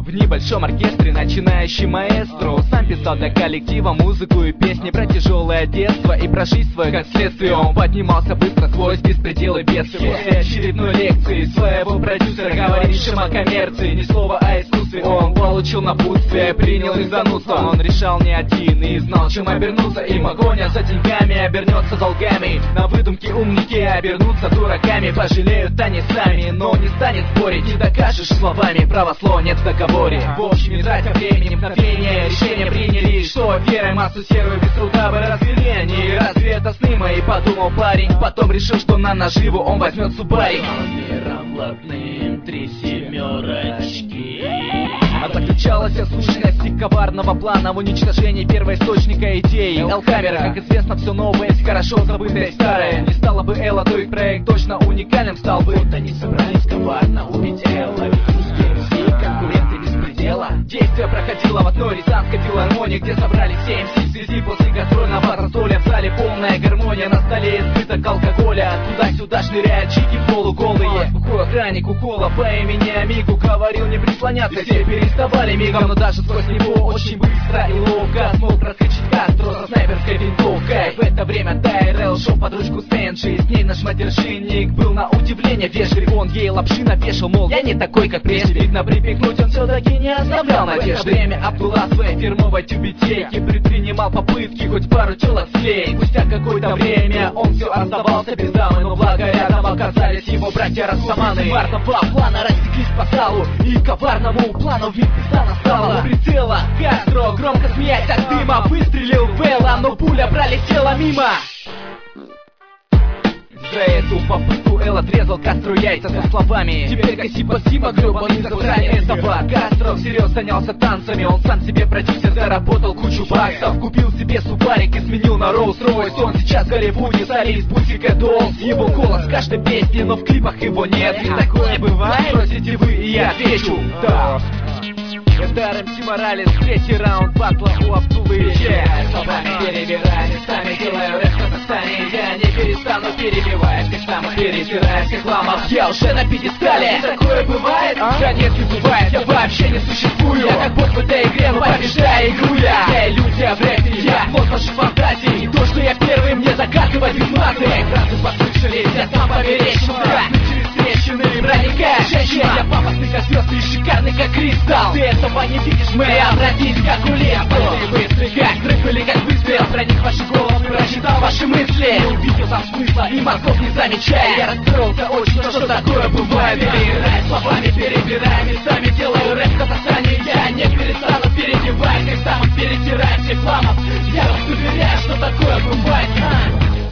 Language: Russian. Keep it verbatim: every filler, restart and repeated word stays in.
В небольшом оркестре начинающий маэстро сам писал для коллектива музыку и песни про тяжелое детство и про жизнь свою как следствие. Он поднимался быстро сквозь бесpreделы бедствия. После очередной лекции своего продюсера, говорившим о коммерции, ни слова о искусстве, он получил напутствие, принял их занудство. Он решал не один и знал, чем обернуться. И погоня за деньгами обернется долгами. На выдумке умники обернутся дураками. Пожалеют они сами, но не станет спорить. Не докажешь словами, право слова нет в договоре. В общем, не тратя времени, мгновение, решение приняли, что верой массу серую без труда бы развели они. Разве это сны мои, подумал парень. Потом решил, что на наживу он возьмет субарик. Номером блатным три семерочки. А заключалась вся сущность коварного плана в уничтожении первоисточника идеи Элхаммера. Как известно, все новое есть хорошо забытое старое. Не стало бы Элла, то их проект точно уникальным стал бы. Вот они собрались коварно убить Элла, ведь русские все конкуренты беспредела. Действие проходило в одной рязанской филармонии, где собрались все эм си в связи после гастрольного застолья. В зале полная гармония, на столе избыток алкоголя. Туда-сюда шныряют чики полуголые. Бухой охранник у кола по имени Амигу говорил не прислоняться, все переставали мигом. Но даже сквозь него очень быстро и ловко смог проскочить Кастро со снайперской винтовкой. В это время Тайрелл шел под ручку с Энджи. С ней наш матершинник был на удивление вежлив. Он ей лапши навешал, мол, я не такой, как прежде. Видно, припекнуть он все-таки не оставлял надежды. В это время Абдулла своей фирмовой тюбетейки предпринимал попытки хоть пару телок склеить. Спустя какое-то время он все оставался без дамы, но благо рядом оказались его братья-растаманы. Коварного плана растеклись по залу, и коварному плану вид пизда настала. У прицела Кастро, громко смеясь от дыма, выстрелил в Элла, но пуля пролетела мимо. За эту попытку Эл отрезал Кастро яйца со словами: теперь коси спасибо, гребаный засранец. Этого Кастро всерьез занялся танцами. Он сам себе продюсер, заработал кучу баксов. Купил себе субарик и сменил на Rolls-Royce. Он сейчас в Голливуде солист Pussycat Dolls. Его голос в каждой песне, но в клипах его нет. И такое бывает? Спросите вы, и я отвечу: да. Это эр эм си Моралес, третий раунд батла у Абдуллы. Yeah. Словами перебирая, местами делаю рэп в Казахстане. Я не перестану, перебивая всех самых, перетирая всех ламов. Я уже на пьедестале. Такое бывает? А? Да нет, не бывает, я вообще не существую. Я как бот в этой игре, но побеждаю игру я. Я иллюзия в рэпе, я плод ваших фантазий. И то, что я первый, мне доказывать без маты. Мои фразы послышались, я сам померещился. Красный через трещины, проникает женщина. Я пафосный как звезды и шикарный как кристалл. Ты этого не видишь, мы обратись как у лес. Ты быстрый как взрыв или как выстрел. Проник в ваши головы, прочитал ваши мысли. Не увидел там смысла и мозгов не замечая. Я расстроился очень, что такое бывает. Перебирая словами, перебирая местами, делаю рэп в Казахстане. Я не перестану, перебивая всех самых, перетирая всех ламов. Я вас уверяю, что такое бывает.